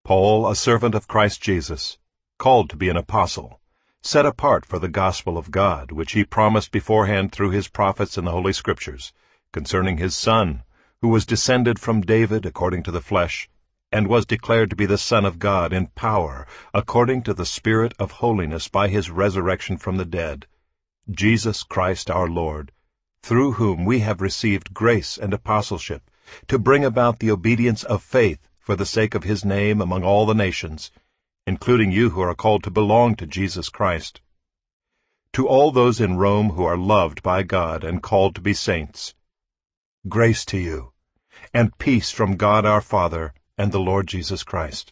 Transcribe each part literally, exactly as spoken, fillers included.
Paul, a servant of Christ Jesus, called to be an apostle, set apart for the gospel of God, which he promised beforehand through his prophets in the Holy Scriptures, concerning his Son, who was descended from David according to the flesh, and was declared to be the Son of God in power, according to the Spirit of holiness by his resurrection from the dead, Jesus Christ our Lord, through whom we have received grace and apostleship, to bring about the obedience of faith for the sake of his name among all the nations, including you who are called to belong to Jesus Christ. To all those in Rome who are loved by God and called to be saints, grace to you, and peace from God our Father and the Lord Jesus Christ.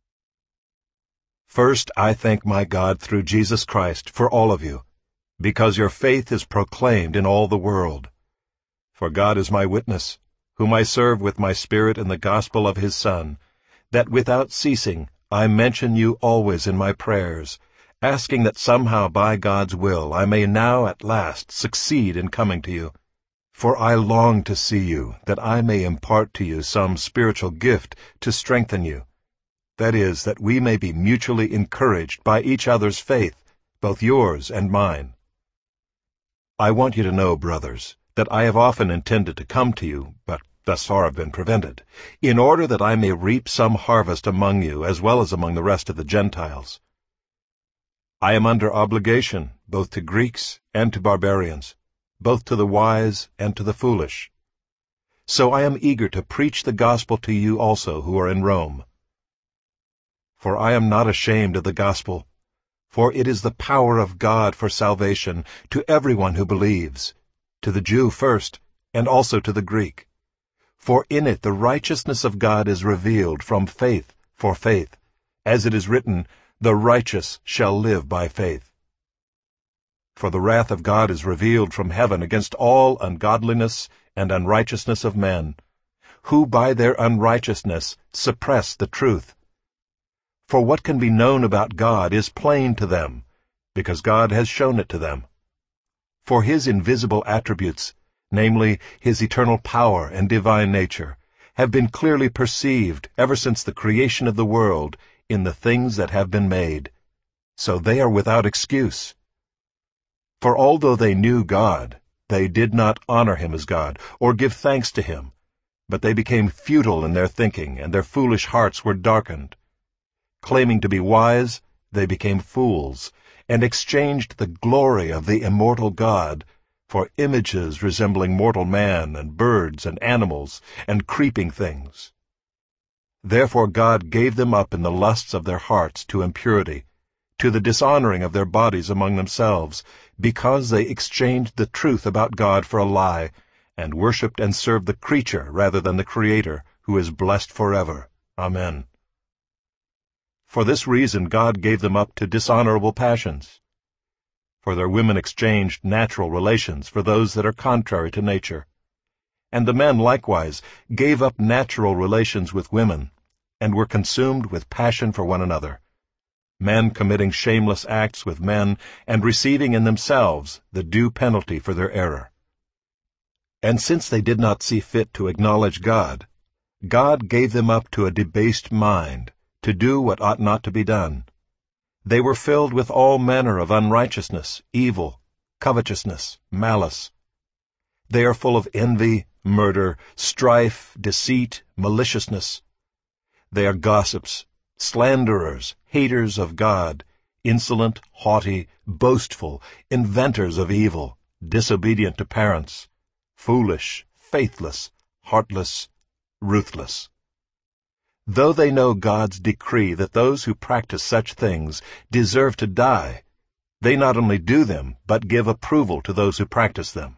First, I thank my God through Jesus Christ for all of you, because your faith is proclaimed in all the world. For God is my witness, whom I serve with my spirit in the gospel of his Son, that without ceasing I mention you always in my prayers, asking that somehow by God's will I may now at last succeed in coming to you. For I long to see you, that I may impart to you some spiritual gift to strengthen you, that is, that we may be mutually encouraged by each other's faith, both yours and mine. I want you to know, brothers, that I have often intended to come to you, but thus far have been prevented, in order that I may reap some harvest among you as well as among the rest of the Gentiles. I am under obligation both to Greeks and to barbarians, both to the wise and to the foolish. So I am eager to preach the gospel to you also who are in Rome. For I am not ashamed of the gospel, for it is the power of God for salvation to everyone who believes, to the Jew first, and also to the Greek. For in it the righteousness of God is revealed from faith for faith, as it is written, "The righteous shall live by faith." For the wrath of God is revealed from heaven against all ungodliness and unrighteousness of men, who by their unrighteousness suppress the truth. For what can be known about God is plain to them, because God has shown it to them. For his invisible attributes, namely, his eternal power and divine nature, have been clearly perceived ever since the creation of the world in the things that have been made. So they are without excuse. For although they knew God, they did not honor him as God, or give thanks to him, but they became futile in their thinking, and their foolish hearts were darkened. Claiming to be wise, they became fools, and exchanged the glory of the immortal God for images resembling mortal man and birds and animals and creeping things. Therefore God gave them up in the lusts of their hearts to impurity, to the dishonoring of their bodies among themselves, because they exchanged the truth about God for a lie, and worshipped and served the creature rather than the Creator, who is blessed forever. Amen. For this reason God gave them up to dishonorable passions. For their women exchanged natural relations for those that are contrary to nature. And the men likewise gave up natural relations with women, and were consumed with passion for one another, men committing shameless acts with men, and receiving in themselves the due penalty for their error. And since they did not see fit to acknowledge God, God gave them up to a debased mind, to do what ought not to be done. They were filled with all manner of unrighteousness, evil, covetousness, malice. They are full of envy, murder, strife, deceit, maliciousness. They are gossips, slanderers, haters of God, insolent, haughty, boastful, inventors of evil, disobedient to parents, foolish, faithless, heartless, ruthless. Though they know God's decree that those who practice such things deserve to die, they not only do them, but give approval to those who practice them.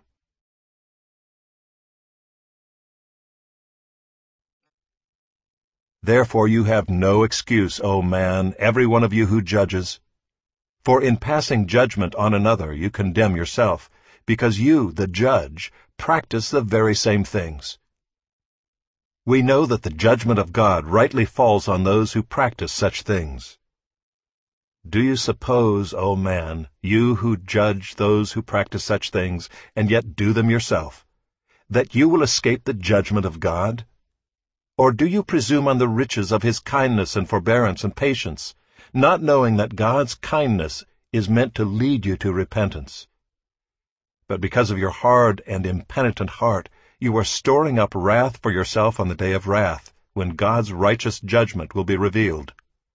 Therefore you have no excuse, O man, every one of you who judges. For in passing judgment on another you condemn yourself, because you, the judge, practice the very same things. We know that the judgment of God rightly falls on those who practice such things. Do you suppose, O man, you who judge those who practice such things, and yet do them yourself, that you will escape the judgment of God? Or do you presume on the riches of his kindness and forbearance and patience, not knowing that God's kindness is meant to lead you to repentance? But because of your hard and impenitent heart, you are storing up wrath for yourself on the day of wrath, when God's righteous judgment will be revealed.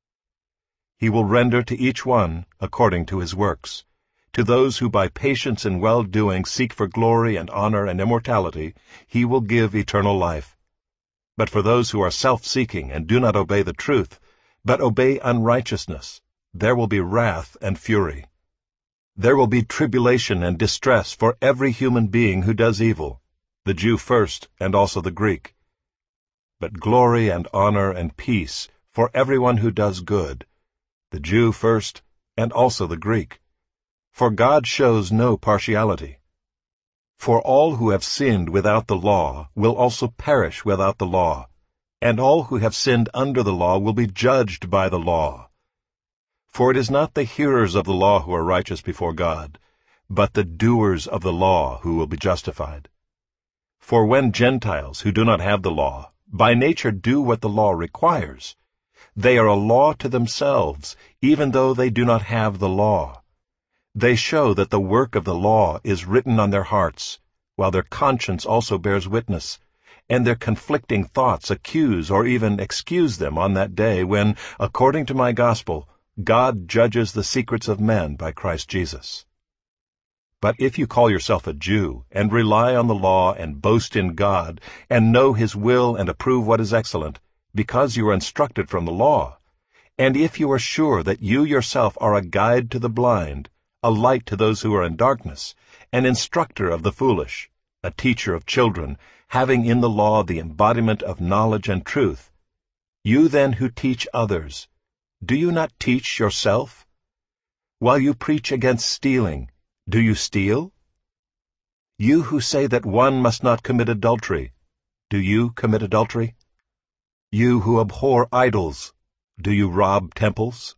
He will render to each one according to his works. To those who by patience and well-doing seek for glory and honor and immortality, he will give eternal life. But for those who are self-seeking and do not obey the truth, but obey unrighteousness, there will be wrath and fury. There will be tribulation and distress for every human being who does evil, the Jew first and also the Greek. But glory and honor and peace for everyone who does good, the Jew first and also the Greek. For God shows no partiality. For all who have sinned without the law will also perish without the law, and all who have sinned under the law will be judged by the law. For it is not the hearers of the law who are righteous before God, but the doers of the law who will be justified. For when Gentiles who do not have the law, by nature do what the law requires, they are a law to themselves, even though they do not have the law. They show that the work of the law is written on their hearts, while their conscience also bears witness, and their conflicting thoughts accuse or even excuse them on that day when, according to my gospel, God judges the secrets of men by Christ Jesus. But if you call yourself a Jew, and rely on the law and boast in God, and know his will and approve what is excellent, because you are instructed from the law, and if you are sure that you yourself are a guide to the blind, a light to those who are in darkness, an instructor of the foolish, a teacher of children, having in the law the embodiment of knowledge and truth, you then who teach others, do you not teach yourself? While you preach against stealing, do you steal? You who say that one must not commit adultery, do you commit adultery? You who abhor idols, do you rob temples?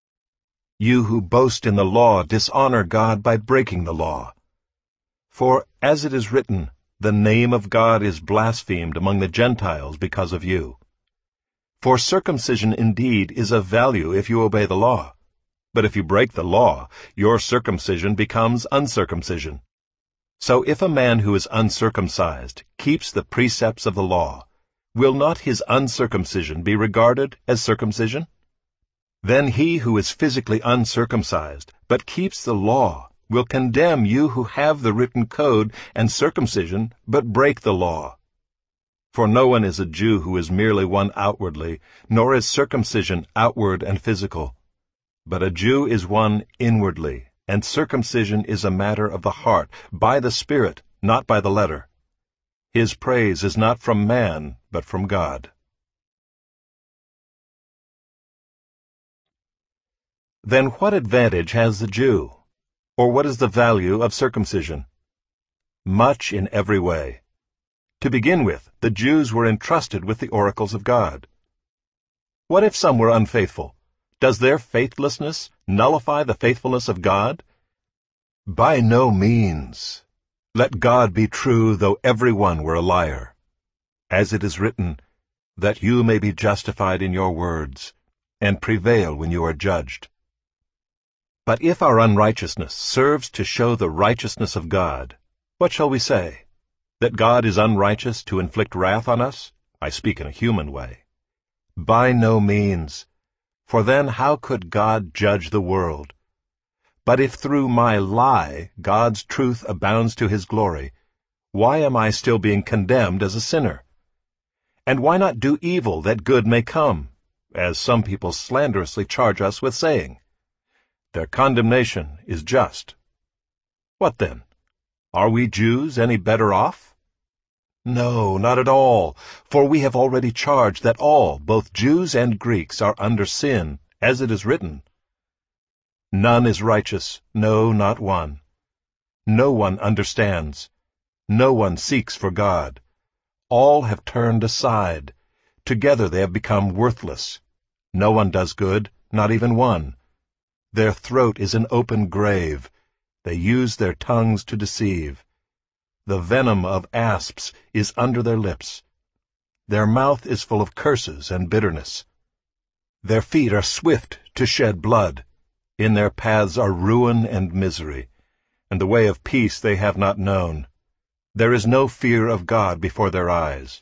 You who boast in the law dishonor God by breaking the law. For, as it is written, the name of God is blasphemed among the Gentiles because of you. For circumcision indeed is of value if you obey the law. But if you break the law, your circumcision becomes uncircumcision. So if a man who is uncircumcised keeps the precepts of the law, will not his uncircumcision be regarded as circumcision? Then he who is physically uncircumcised, but keeps the law, will condemn you who have the written code and circumcision, but break the law. For no one is a Jew who is merely one outwardly, nor is circumcision outward and physical. But a Jew is one inwardly, and circumcision is a matter of the heart, by the Spirit, not by the letter. His praise is not from man, but from God. Then what advantage has the Jew? Or what is the value of circumcision? Much in every way. To begin with, the Jews were entrusted with the oracles of God. What if some were unfaithful? Does their faithlessness nullify the faithfulness of God? By no means. Let God be true, though every one were a liar. As it is written, that you may be justified in your words, and prevail when you are judged. But if our unrighteousness serves to show the righteousness of God, what shall we say? That God is unrighteous to inflict wrath on us? I speak in a human way. By no means. For then how could God judge the world? But if through my lie God's truth abounds to his glory, why am I still being condemned as a sinner? And why not do evil that good may come, as some people slanderously charge us with saying? Their condemnation is just. What then? Are we Jews any better off? No, not at all, for we have already charged that all, both Jews and Greeks, are under sin, as it is written. None is righteous, no, not one. No one understands. No one seeks for God. All have turned aside. Together they have become worthless. No one does good, not even one. Their throat is an open grave. They use their tongues to deceive. The venom of asps is under their lips. Their mouth is full of curses and bitterness. Their feet are swift to shed blood. In their paths are ruin and misery, and the way of peace they have not known. There is no fear of God before their eyes.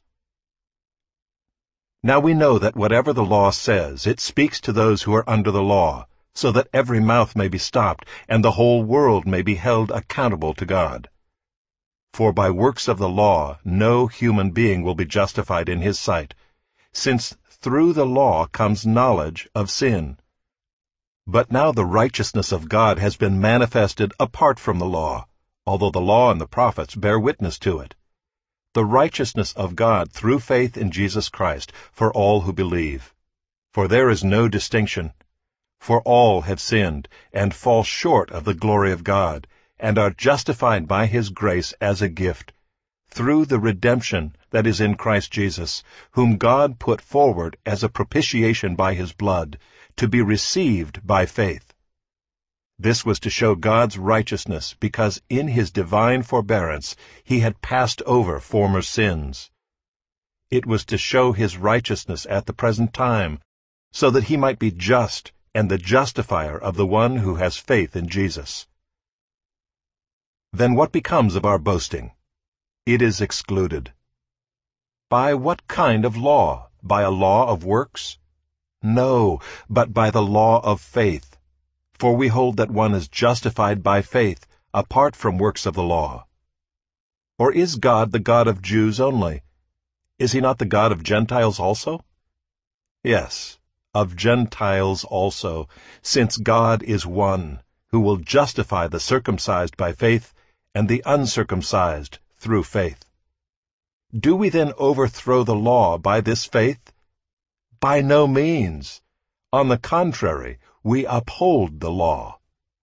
Now we know that whatever the law says, it speaks to those who are under the law, so that every mouth may be stopped, and the whole world may be held accountable to God. For by works of the law no human being will be justified in his sight, since through the law comes knowledge of sin. But now the righteousness of God has been manifested apart from the law, although the law and the prophets bear witness to it. The righteousness of God through faith in Jesus Christ for all who believe. For there is no distinction. For all have sinned and fall short of the glory of God, and are justified by his grace as a gift, through the redemption that is in Christ Jesus, whom God put forward as a propitiation by his blood, to be received by faith. This was to show God's righteousness, because in his divine forbearance he had passed over former sins. It was to show his righteousness at the present time, so that he might be just and the justifier of the one who has faith in Jesus. Then what becomes of our boasting? It is excluded. By what kind of law? By a law of works? No, but by the law of faith. For we hold that one is justified by faith, apart from works of the law. Or is God the God of Jews only? Is he not the God of Gentiles also? Yes, of Gentiles also, since God is one, who will justify the circumcised by faith and the uncircumcised through faith. Do we then overthrow the law by this faith? By no means. On the contrary, we uphold the law.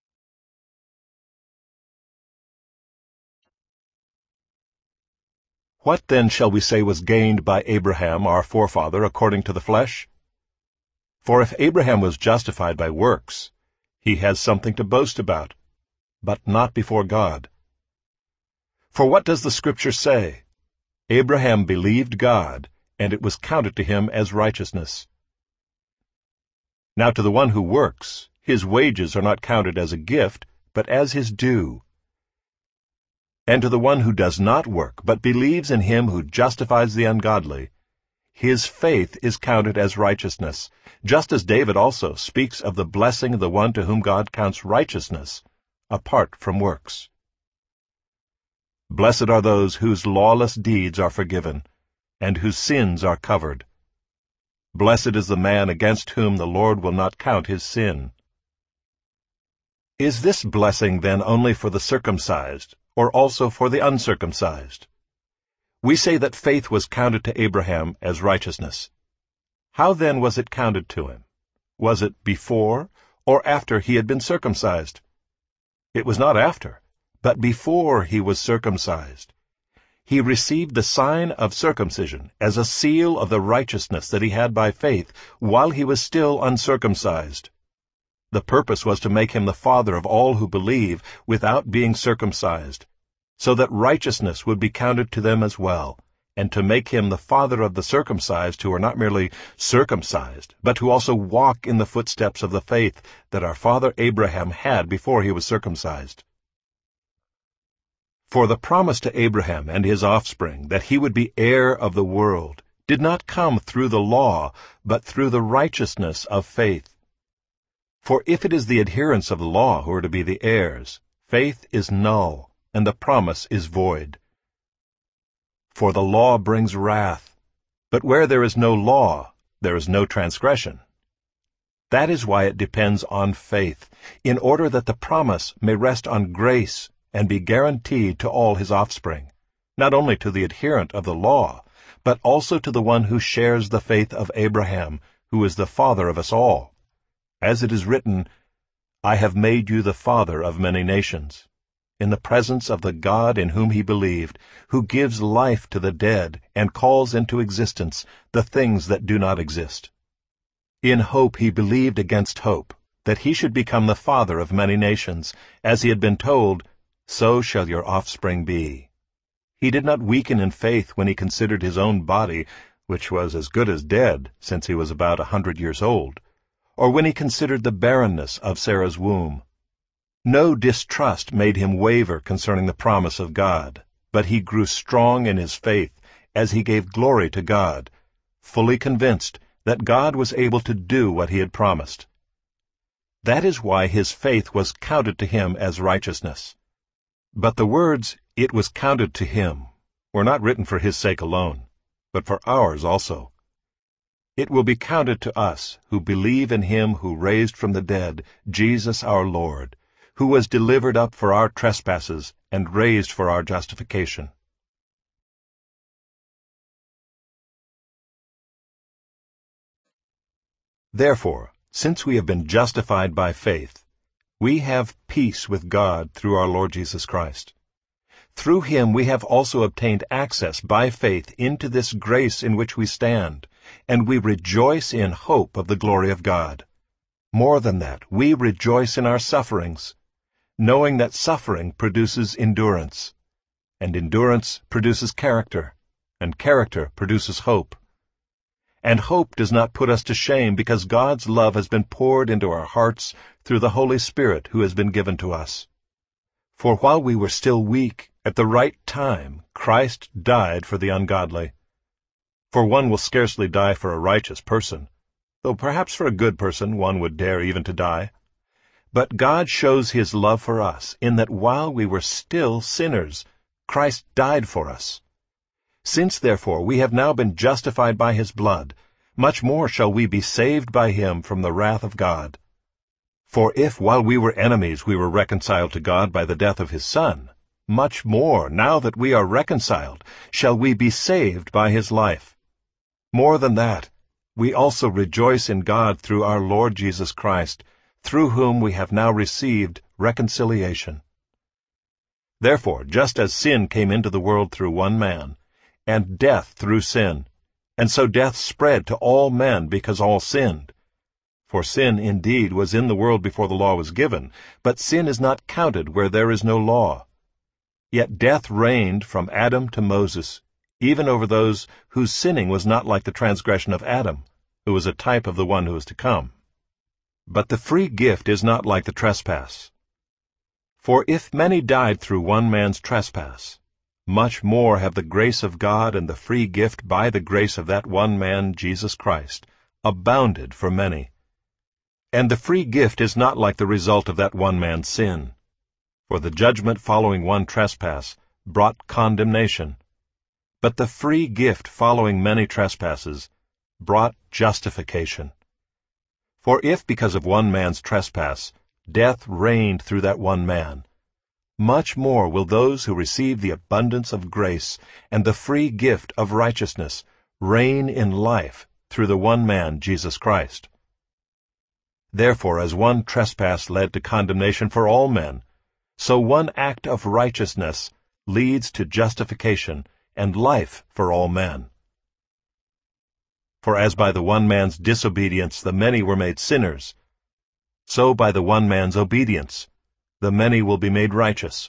What then shall we say was gained by Abraham our forefather according to the flesh? For if Abraham was justified by works, he has something to boast about, but not before God. For what does the Scripture say? Abraham believed God, and it was counted to him as righteousness. Now to the one who works, his wages are not counted as a gift, but as his due. And to the one who does not work, but believes in him who justifies the ungodly, his faith is counted as righteousness, just as David also speaks of the blessing of the one to whom God counts righteousness, apart from works. Blessed are those whose lawless deeds are forgiven, and whose sins are covered. Blessed is the man against whom the Lord will not count his sin. Is this blessing then only for the circumcised, or also for the uncircumcised? We say that faith was counted to Abraham as righteousness. How then was it counted to him? Was it before or after he had been circumcised? It was not after, but before he was circumcised. He received the sign of circumcision as a seal of the righteousness that he had by faith while he was still uncircumcised. The purpose was to make him the father of all who believe without being circumcised, so that righteousness would be counted to them as well, and to make him the father of the circumcised who are not merely circumcised, but who also walk in the footsteps of the faith that our father Abraham had before he was circumcised. For the promise to Abraham and his offspring that he would be heir of the world did not come through the law, but through the righteousness of faith. For if it is the adherents of the law who are to be the heirs, faith is null, and the promise is void. For the law brings wrath, but where there is no law, there is no transgression. That is why it depends on faith, in order that the promise may rest on grace and be guaranteed to all his offspring, not only to the adherent of the law, but also to the one who shares the faith of Abraham, who is the father of us all. As it is written, I have made you the father of many nations, in the presence of the God in whom he believed, who gives life to the dead and calls into existence the things that do not exist. In hope he believed against hope, that he should become the father of many nations, as he had been told, so shall your offspring be. He did not weaken in faith when he considered his own body, which was as good as dead since he was about a hundred years old, or when he considered the barrenness of Sarah's womb. No distrust made him waver concerning the promise of God, but he grew strong in his faith as he gave glory to God, fully convinced that God was able to do what he had promised. That is why his faith was counted to him as righteousness. But the words, "it was counted to him," were not written for his sake alone, but for ours also. It will be counted to us who believe in him who raised from the dead Jesus our Lord, who was delivered up for our trespasses and raised for our justification. Therefore, since we have been justified by faith, we have peace with God through our Lord Jesus Christ. Through him we have also obtained access by faith into this grace in which we stand, and we rejoice in hope of the glory of God. More than that, we rejoice in our sufferings, knowing that suffering produces endurance, and endurance produces character, and character produces hope. And hope does not put us to shame, because God's love has been poured into our hearts through the Holy Spirit who has been given to us. For while we were still weak, at the right time Christ died for the ungodly. For one will scarcely die for a righteous person, though perhaps for a good person one would dare even to die. But God shows his love for us in that while we were still sinners, Christ died for us. Since therefore we have now been justified by his blood, much more shall we be saved by him from the wrath of God. For if while we were enemies we were reconciled to God by the death of his Son, much more, now that we are reconciled, shall we be saved by his life. More than that, we also rejoice in God through our Lord Jesus Christ, through whom we have now received reconciliation. Therefore, just as sin came into the world through one man, and death through sin, and so death spread to all men because all sinned. For sin indeed was in the world before the law was given, but sin is not counted where there is no law. Yet death reigned from Adam to Moses, even over those whose sinning was not like the transgression of Adam, who was a type of the one who is to come. But the free gift is not like the trespass. For if many died through one man's trespass, much more have the grace of God and the free gift by the grace of that one man, Jesus Christ, abounded for many. And the free gift is not like the result of that one man's sin. For the judgment following one trespass brought condemnation, but the free gift following many trespasses brought justification. For if because of one man's trespass death reigned through that one man, much more will those who receive the abundance of grace and the free gift of righteousness reign in life through the one man, Jesus Christ. Therefore, as one trespass led to condemnation for all men, so one act of righteousness leads to justification and life for all men. For as by the one man's disobedience the many were made sinners, so by the one man's obedience the many will be made righteous.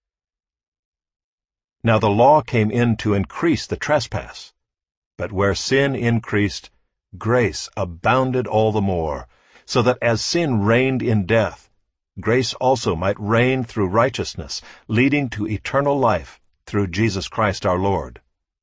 Now the law came in to increase the trespass, but where sin increased, grace abounded all the more, so that as sin reigned in death, grace also might reign through righteousness, leading to eternal life through Jesus Christ our Lord.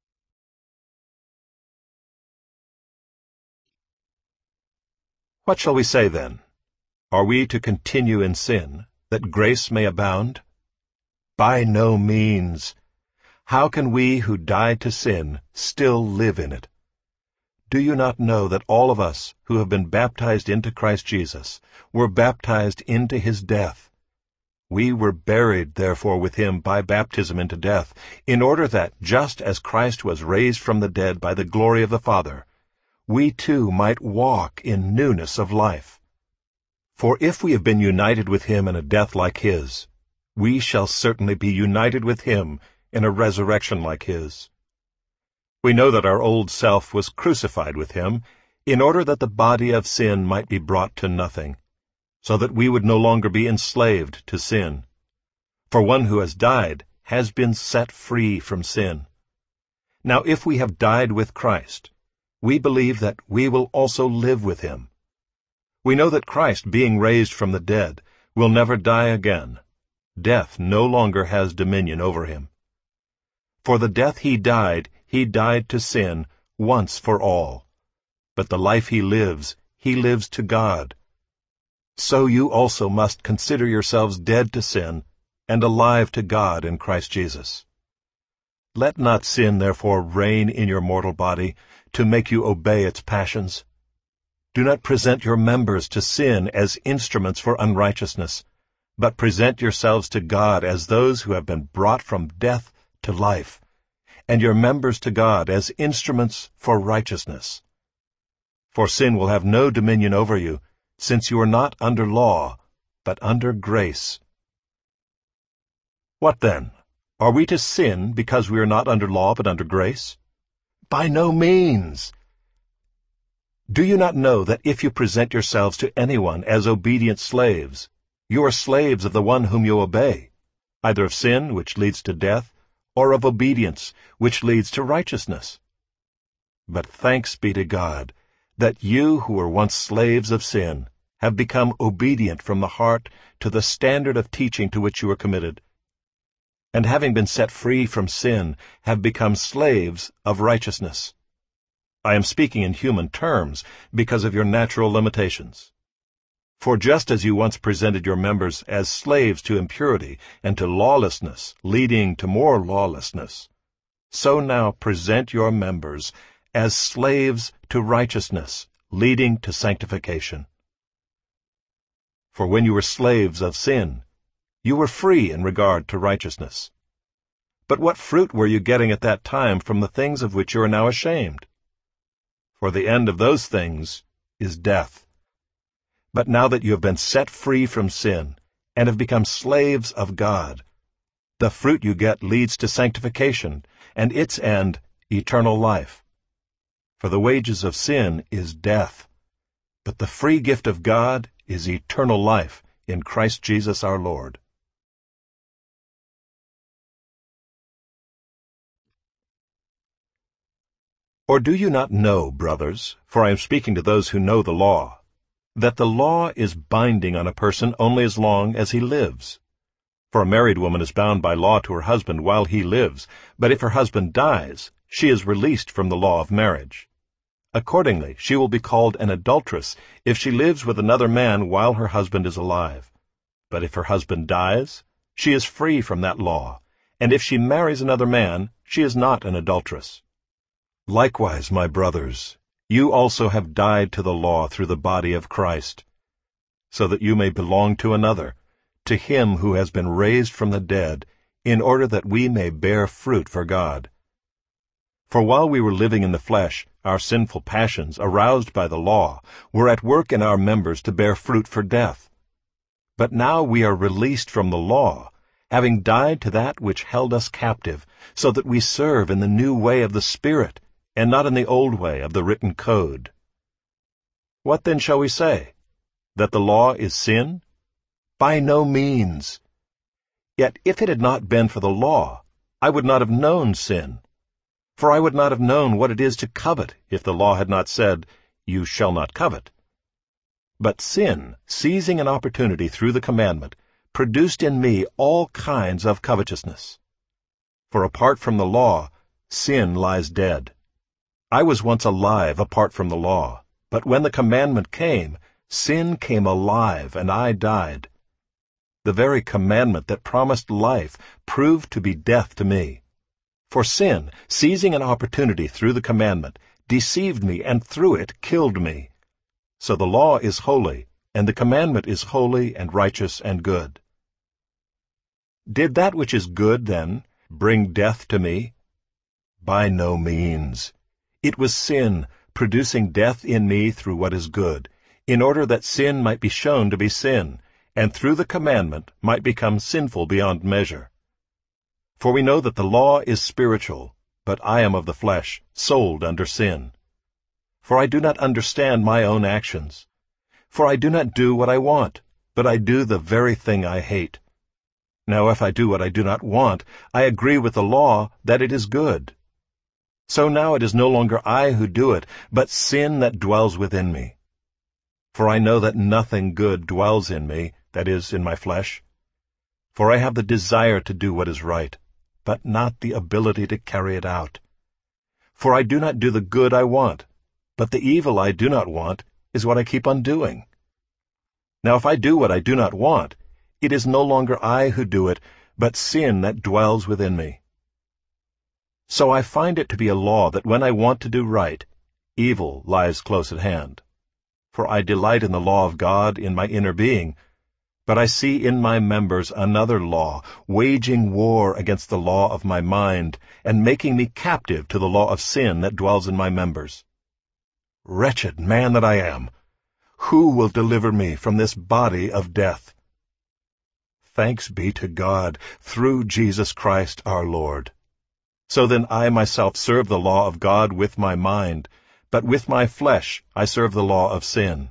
What shall we say then? Are we to continue in sin, that grace may abound? By no means. How can we who died to sin still live in it? Do you not know that all of us who have been baptized into Christ Jesus were baptized into his death? We were buried, therefore, with him by baptism into death, in order that, just as Christ was raised from the dead by the glory of the Father, we too might walk in newness of life. For if we have been united with him in a death like his, we shall certainly be united with him in a resurrection like his. We know that our old self was crucified with him, in order that the body of sin might be brought to nothing, so that we would no longer be enslaved to sin. For one who has died has been set free from sin. Now if we have died with Christ, we believe that we will also live with him. We know that Christ, being raised from the dead, will never die again. Death no longer has dominion over him. For the death he died, he died to sin once for all. But the life he lives, he lives to God. So you also must consider yourselves dead to sin and alive to God in Christ Jesus. Let not sin therefore reign in your mortal body to make you obey its passions. Do not present your members to sin as instruments for unrighteousness, but present yourselves to God as those who have been brought from death to life, and your members to God as instruments for righteousness. For sin will have no dominion over you, since you are not under law, but under grace. What then? Are we to sin because we are not under law but under grace? By no means! Do you not know that if you present yourselves to anyone as obedient slaves, you are slaves of the one whom you obey, either of sin, which leads to death, or of obedience, which leads to righteousness? But thanks be to God, that you who were once slaves of sin have become obedient from the heart to the standard of teaching to which you were committed, and having been set free from sin, have become slaves of righteousness. I am speaking in human terms because of your natural limitations. For just as you once presented your members as slaves to impurity and to lawlessness, leading to more lawlessness, so now present your members as slaves to righteousness, leading to sanctification. For when you were slaves of sin, you were free in regard to righteousness. But what fruit were you getting at that time from the things of which you are now ashamed? For the end of those things is death. But now that you have been set free from sin and have become slaves of God, the fruit you get leads to sanctification, and its end, eternal life. For the wages of sin is death, but the free gift of God is eternal life in Christ Jesus our Lord. Or do you not know, brothers, for I am speaking to those who know the law, that the law is binding on a person only as long as he lives? For a married woman is bound by law to her husband while he lives, but if her husband dies, she is released from the law of marriage. Accordingly, she will be called an adulteress if she lives with another man while her husband is alive. But if her husband dies, she is free from that law, and if she marries another man, she is not an adulteress. Likewise, my brothers, you also have died to the law through the body of Christ, so that you may belong to another, to him who has been raised from the dead, in order that we may bear fruit for God. For while we were living in the flesh, our sinful passions, aroused by the law, were at work in our members to bear fruit for death. But now we are released from the law, having died to that which held us captive, so that we serve in the new way of the Spirit, and not in the old way of the written code. What then shall we say? That the law is sin? By no means. Yet if it had not been for the law, I would not have known sin. For I would not have known what it is to covet if the law had not said, "You shall not covet." But sin, seizing an opportunity through the commandment, produced in me all kinds of covetousness. For apart from the law, sin lies dead. I was once alive apart from the law, but when the commandment came, sin came alive and I died. The very commandment that promised life proved to be death to me. For sin, seizing an opportunity through the commandment, deceived me and through it killed me. So the law is holy, and the commandment is holy and righteous and good. Did that which is good, then, bring death to me? By no means. It was sin, producing death in me through what is good, in order that sin might be shown to be sin, and through the commandment might become sinful beyond measure. For we know that the law is spiritual, but I am of the flesh, sold under sin. For I do not understand my own actions. For I do not do what I want, but I do the very thing I hate. Now if I do what I do not want, I agree with the law that it is good. So now it is no longer I who do it, but sin that dwells within me. For I know that nothing good dwells in me, that is, in my flesh. For I have the desire to do what is right, but not the ability to carry it out. For I do not do the good I want, but the evil I do not want is what I keep on doing. Now if I do what I do not want, it is no longer I who do it, but sin that dwells within me. So I find it to be a law that when I want to do right, evil lies close at hand. For I delight in the law of God in my inner being, but I see in my members another law, waging war against the law of my mind, and making me captive to the law of sin that dwells in my members. Wretched man that I am! Who will deliver me from this body of death? Thanks be to God, through Jesus Christ our Lord. So then I myself serve the law of God with my mind, but with my flesh I serve the law of sin.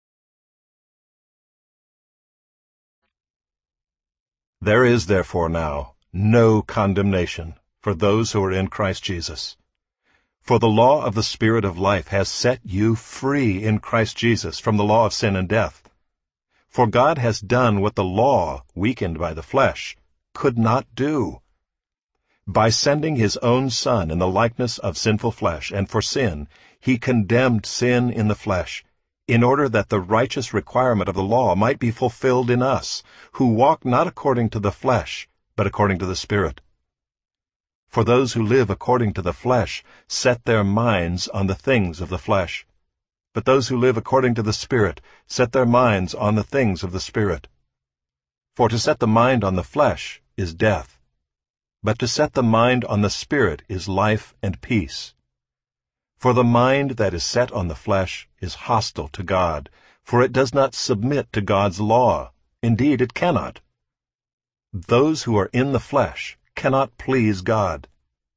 There is therefore now no condemnation for those who are in Christ Jesus. For the law of the Spirit of life has set you free in Christ Jesus from the law of sin and death. For God has done what the law, weakened by the flesh, could not do. By sending his own Son in the likeness of sinful flesh, and for sin, he condemned sin in the flesh, in order that the righteous requirement of the law might be fulfilled in us, who walk not according to the flesh, but according to the Spirit. For those who live according to the flesh set their minds on the things of the flesh, but those who live according to the Spirit set their minds on the things of the Spirit. For to set the mind on the flesh is death, but to set the mind on the Spirit is life and peace. For the mind that is set on the flesh is hostile to God, for it does not submit to God's law. Indeed, it cannot. Those who are in the flesh cannot please God.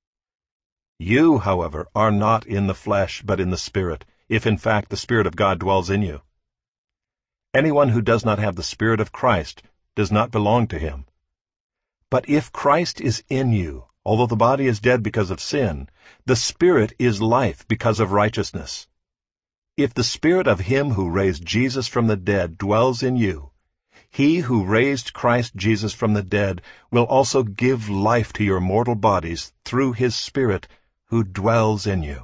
You, however, are not in the flesh, but in the Spirit, if in fact the Spirit of God dwells in you. Anyone who does not have the Spirit of Christ does not belong to him. But if Christ is in you, although the body is dead because of sin, the Spirit is life because of righteousness. If the Spirit of him who raised Jesus from the dead dwells in you, he who raised Christ Jesus from the dead will also give life to your mortal bodies through his Spirit who dwells in you.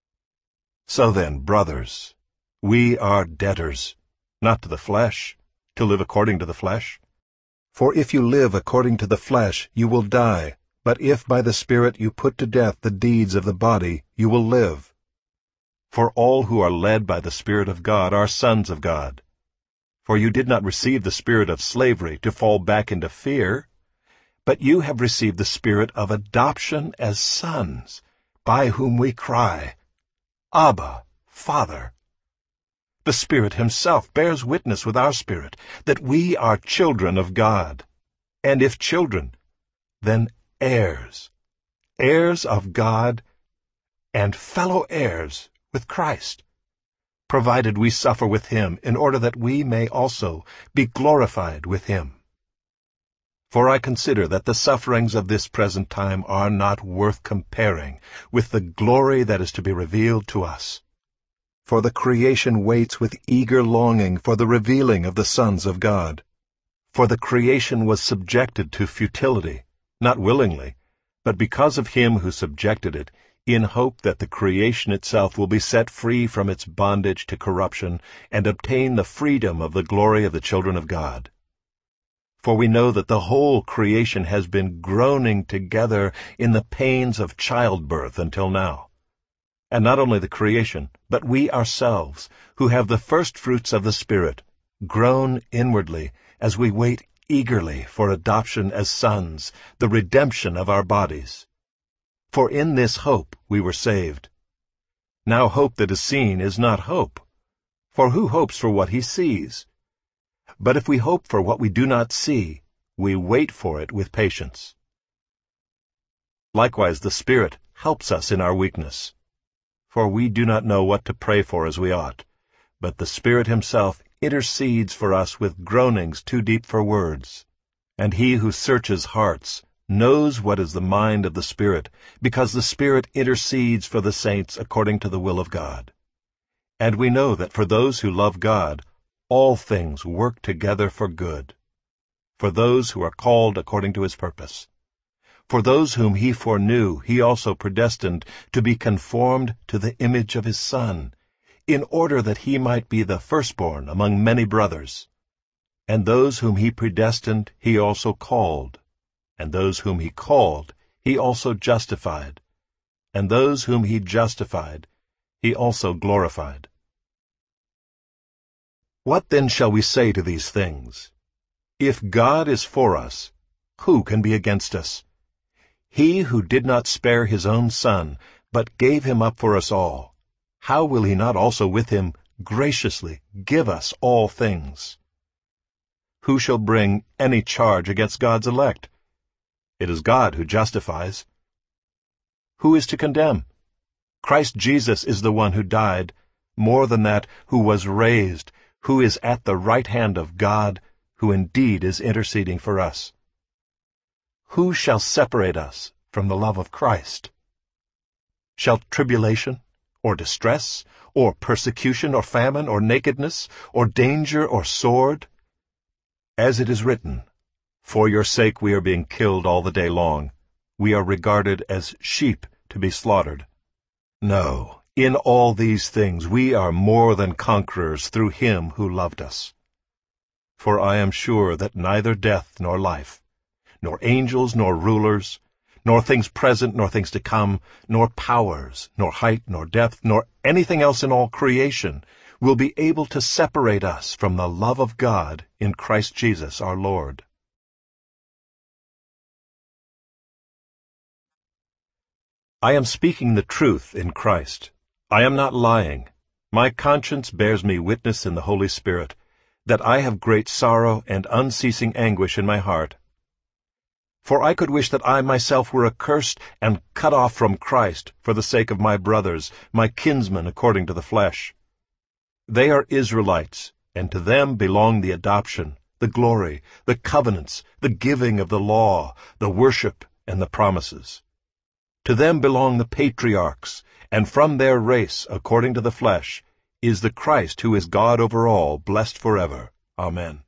So then, brothers, we are debtors, not to the flesh, to live according to the flesh. For if you live according to the flesh, you will die. But if by the Spirit you put to death the deeds of the body, you will live. For all who are led by the Spirit of God are sons of God. For you did not receive the spirit of slavery to fall back into fear, but you have received the Spirit of adoption as sons, by whom we cry, Abba, Father. The Spirit himself bears witness with our spirit that we are children of God. And if children, then heirs, heirs of God, and fellow heirs with Christ, provided we suffer with him, in order that we may also be glorified with him. For I consider that the sufferings of this present time are not worth comparing with the glory that is to be revealed to us. For the creation waits with eager longing for the revealing of the sons of God. For the creation was subjected to futility, not willingly, but because of him who subjected it, in hope that the creation itself will be set free from its bondage to corruption and obtain the freedom of the glory of the children of God. For we know that the whole creation has been groaning together in the pains of childbirth until now. And not only the creation, but we ourselves, who have the first fruits of the Spirit, groan inwardly as we wait eagerly for adoption as sons, the redemption of our bodies. For in this hope we were saved. Now hope that is seen is not hope. For who hopes for what he sees? But if we hope for what we do not see, we wait for it with patience. Likewise the Spirit helps us in our weakness. For we do not know what to pray for as we ought, but the Spirit himself intercedes for us with groanings too deep for words. And he who searches hearts knows what is the mind of the Spirit, because the Spirit intercedes for the saints according to the will of God. And we know that for those who love God, all things work together for good, for those who are called according to his purpose. For those whom he foreknew, he also predestined to be conformed to the image of his Son, in order that he might be the firstborn among many brothers. And those whom he predestined, he also called. And those whom he called, he also justified. And those whom he justified, he also glorified. What then shall we say to these things? If God is for us, who can be against us? He who did not spare his own Son, but gave him up for us all, how will he not also with him graciously give us all things? Who shall bring any charge against God's elect? It is God who justifies. Who is to condemn? Christ Jesus is the one who died, more than that, who was raised, who is at the right hand of God, who indeed is interceding for us. Who shall separate us from the love of Christ? Shall tribulation, or distress, or persecution, or famine, or nakedness, or danger, or sword? As it is written, For your sake we are being killed all the day long. We are regarded as sheep to be slaughtered. No, in all these things we are more than conquerors through him who loved us. For I am sure that neither death nor life, nor angels nor rulers, nor things present nor things to come, nor powers, nor height nor depth, nor anything else in all creation will be able to separate us from the love of God in Christ Jesus our Lord. I am speaking the truth in Christ. I am not lying. My conscience bears me witness in the Holy Spirit, that I have great sorrow and unceasing anguish in my heart. For I could wish that I myself were accursed and cut off from Christ for the sake of my brothers, my kinsmen according to the flesh. They are Israelites, and to them belong the adoption, the glory, the covenants, the giving of the law, the worship, and the promises. To them belong the patriarchs, and from their race, according to the flesh, is the Christ who is God over all, blessed forever. Amen.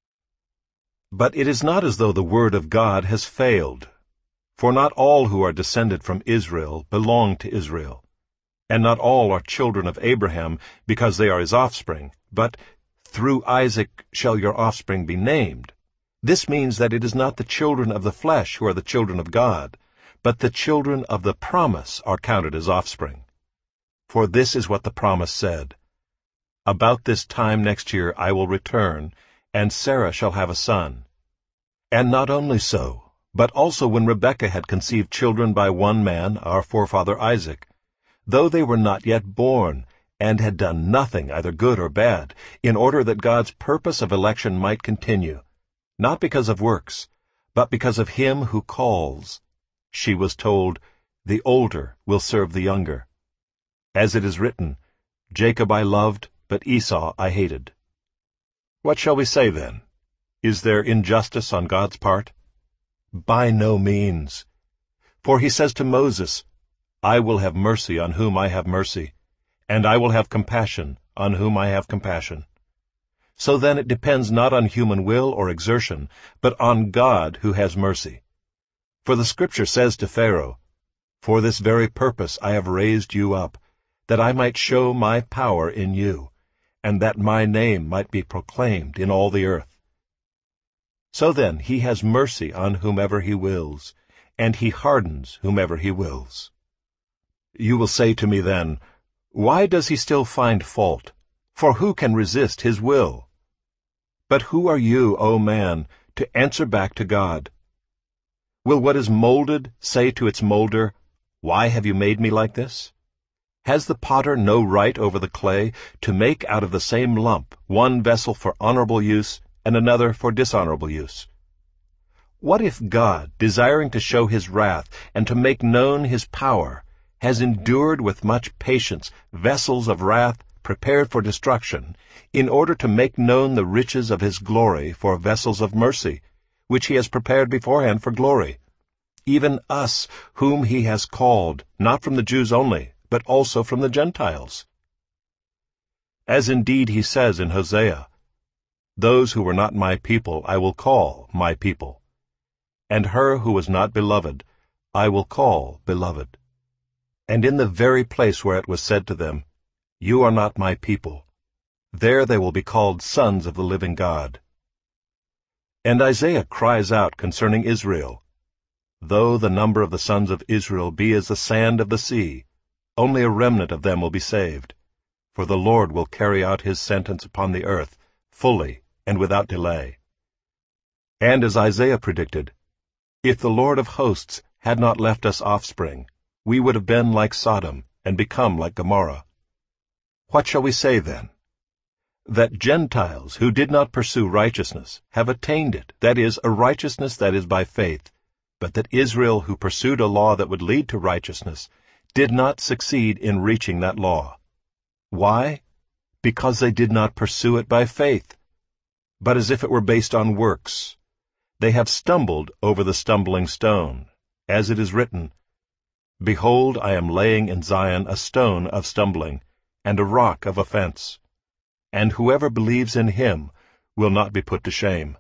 But it is not as though the word of God has failed. For not all who are descended from Israel belong to Israel. And not all are children of Abraham because they are his offspring, but through Isaac shall your offspring be named. This means that it is not the children of the flesh who are the children of God, but the children of the promise are counted as offspring. For this is what the promise said, About this time next year I will return, and Sarah shall have a son. And not only so, but also when Rebekah had conceived children by one man, our forefather Isaac, though they were not yet born, and had done nothing, either good or bad, in order that God's purpose of election might continue, not because of works, but because of him who calls. She was told, The older will serve the younger. As it is written, Jacob I loved, but Esau I hated. What shall we say then? Is there injustice on God's part? By no means. For he says to Moses, I will have mercy on whom I have mercy, and I will have compassion on whom I have compassion. So then it depends not on human will or exertion, but on God who has mercy. For the Scripture says to Pharaoh, For this very purpose I have raised you up, that I might show my power in you, and that my name might be proclaimed in all the earth. So then he has mercy on whomever he wills, and he hardens whomever he wills. You will say to me then, Why does he still find fault? For who can resist his will? But who are you, O man, to answer back to God? Will what is molded say to its molder, Why have you made me like this? Has the potter no right over the clay to make out of the same lump one vessel for honorable use and another for dishonorable use? What if God, desiring to show his wrath and to make known his power, has endured with much patience vessels of wrath prepared for destruction, in order to make known the riches of his glory for vessels of mercy, which he has prepared beforehand for glory? even us, whom he has called, not from the Jews only, but also from the Gentiles. As indeed he says in Hosea, "Those who were not my people I will call my people, and her who was not beloved I will call beloved." And in the very place where it was said to them, "You are not my people," there they will be called sons of the living God. And Isaiah cries out concerning Israel, "Though the number of the sons of Israel be as the sand of the sea, only a remnant of them will be saved. For the Lord will carry out his sentence upon the earth, fully and without delay." And as Isaiah predicted, "If the Lord of hosts had not left us offspring, we would have been like Sodom, and become like Gomorrah." What shall we say then? That Gentiles who did not pursue righteousness have attained it, that is, a righteousness that is by faith, but that Israel, who pursued a law that would lead to righteousness, did not succeed in reaching that law. Why? Because they did not pursue it by faith, but as if it were based on works. They have stumbled over the stumbling stone, as it is written, "Behold, I am laying in Zion a stone of stumbling, and a rock of offense, and whoever believes in him will not be put to shame."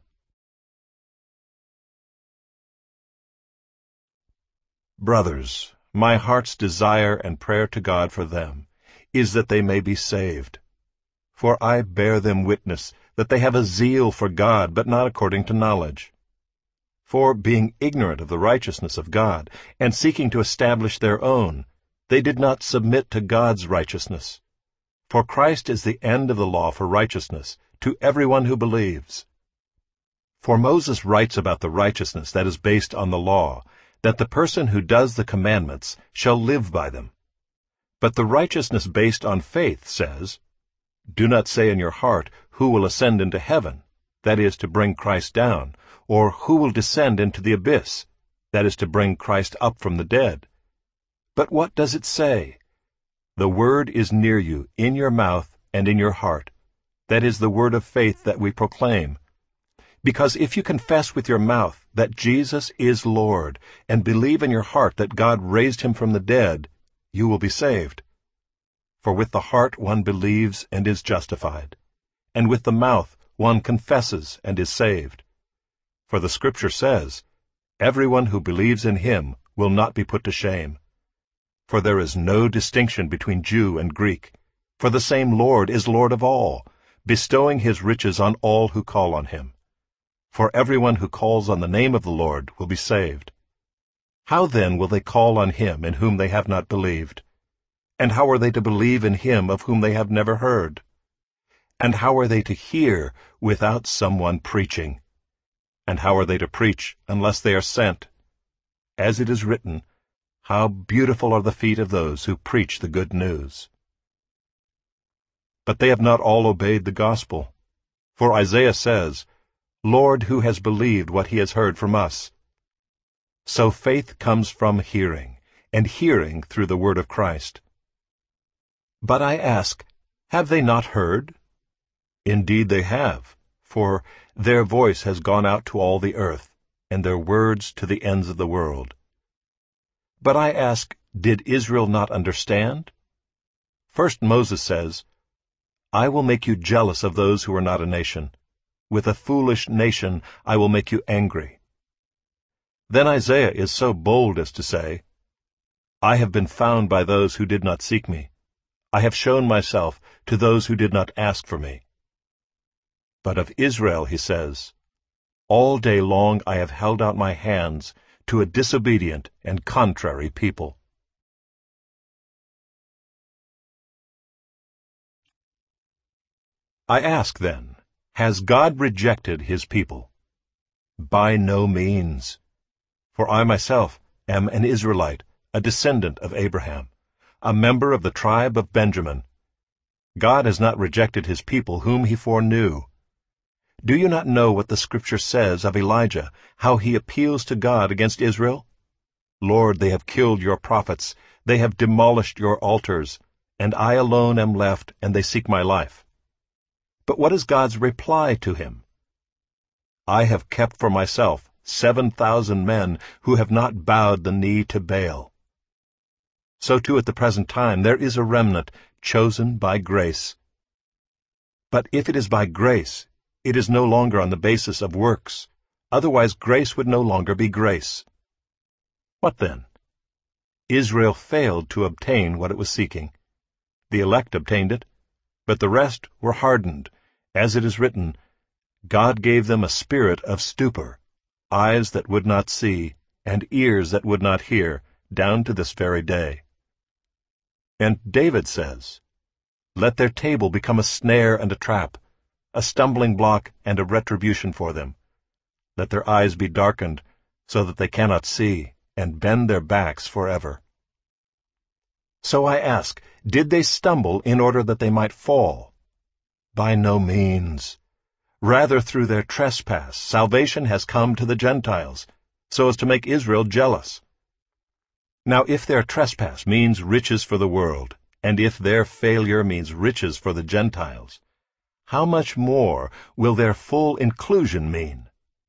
Brothers, my heart's desire and prayer to God for them is that they may be saved. For I bear them witness that they have a zeal for God, but not according to knowledge. For, being ignorant of the righteousness of God, and seeking to establish their own, they did not submit to God's righteousness. For Christ is the end of the law for righteousness to everyone who believes. For Moses writes about the righteousness that is based on the law, that the person who does the commandments shall live by them. But the righteousness based on faith says, "Do not say in your heart, who will ascend into heaven, that is, to bring Christ down, or who will descend into the abyss, that is, to bring Christ up from the dead. But what does it say? The word is near you, in your mouth and in your heart. That is the word of faith that we proclaim. Because if you confess with your mouth that Jesus is Lord, and believe in your heart that God raised him from the dead, you will be saved. For with the heart one believes and is justified, and with the mouth one confesses and is saved. For the Scripture says, Everyone who believes in him will not be put to shame. For there is no distinction between Jew and Greek, for the same Lord is Lord of all, bestowing his riches on all who call on him. For everyone who calls on the name of the Lord will be saved. How then will they call on him in whom they have not believed? And how are they to believe in him of whom they have never heard? And how are they to hear without someone preaching? And how are they to preach unless they are sent? As it is written, How beautiful are the feet of those who preach the good news. But they have not all obeyed the gospel. For Isaiah says, Lord, who has believed what he has heard from us? So faith comes from hearing, and hearing through the word of Christ. But I ask, have they not heard? Indeed they have, for their voice has gone out to all the earth, and their words to the ends of the world. But I ask, did Israel not understand? First Moses says, I will make you jealous of those who are not a nation. With a foolish nation I will make you angry. Then Isaiah is so bold as to say, I have been found by those who did not seek me. I have shown myself to those who did not ask for me. But of Israel he says, All day long I have held out my hands to a disobedient and contrary people. I ask then, has God rejected his people? By no means. For I myself am an Israelite, a descendant of Abraham, a member of the tribe of Benjamin. God has not rejected his people whom he foreknew. Do you not know what the Scripture says of Elijah, how he appeals to God against Israel? Lord, they have killed your prophets, they have demolished your altars, and I alone am left, and they seek my life. But what is God's reply to him? I have kept for myself seven thousand men who have not bowed the knee to Baal. So too at the present time there is a remnant chosen by grace. But if it is by grace, it is no longer on the basis of works. Otherwise grace would no longer be grace. What then? Israel failed to obtain what it was seeking. The elect obtained it, but the rest were hardened. As it is written, God gave them a spirit of stupor, eyes that would not see, and ears that would not hear, down to this very day. And David says, Let their table become a snare and a trap, a stumbling block and a retribution for them. Let their eyes be darkened, so that they cannot see, and bend their backs forever. So I ask, did they stumble in order that they might fall? By no means. Rather, through their trespass, salvation has come to the Gentiles, so as to make Israel jealous. Now if their trespass means riches for the world, and if their failure means riches for the Gentiles, how much more will their full inclusion mean?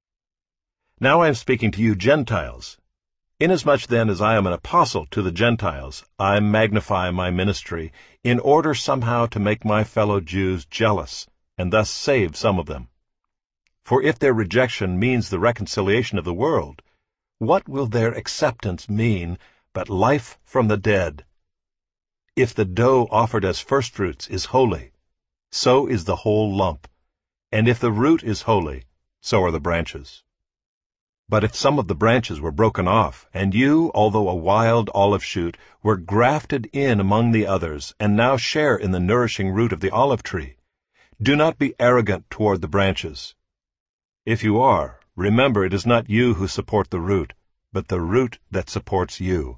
Now I am speaking to you Gentiles. Inasmuch then as I am an apostle to the Gentiles, I magnify my ministry, in order somehow to make my fellow Jews jealous, and thus save some of them. For if their rejection means the reconciliation of the world, what will their acceptance mean but life from the dead? If the dough offered as firstfruits is holy, so is the whole lump, and if the root is holy, so are the branches. But if some of the branches were broken off, and you, although a wild olive shoot, were grafted in among the others, and now share in the nourishing root of the olive tree, do not be arrogant toward the branches. If you are, remember it is not you who support the root, but the root that supports you.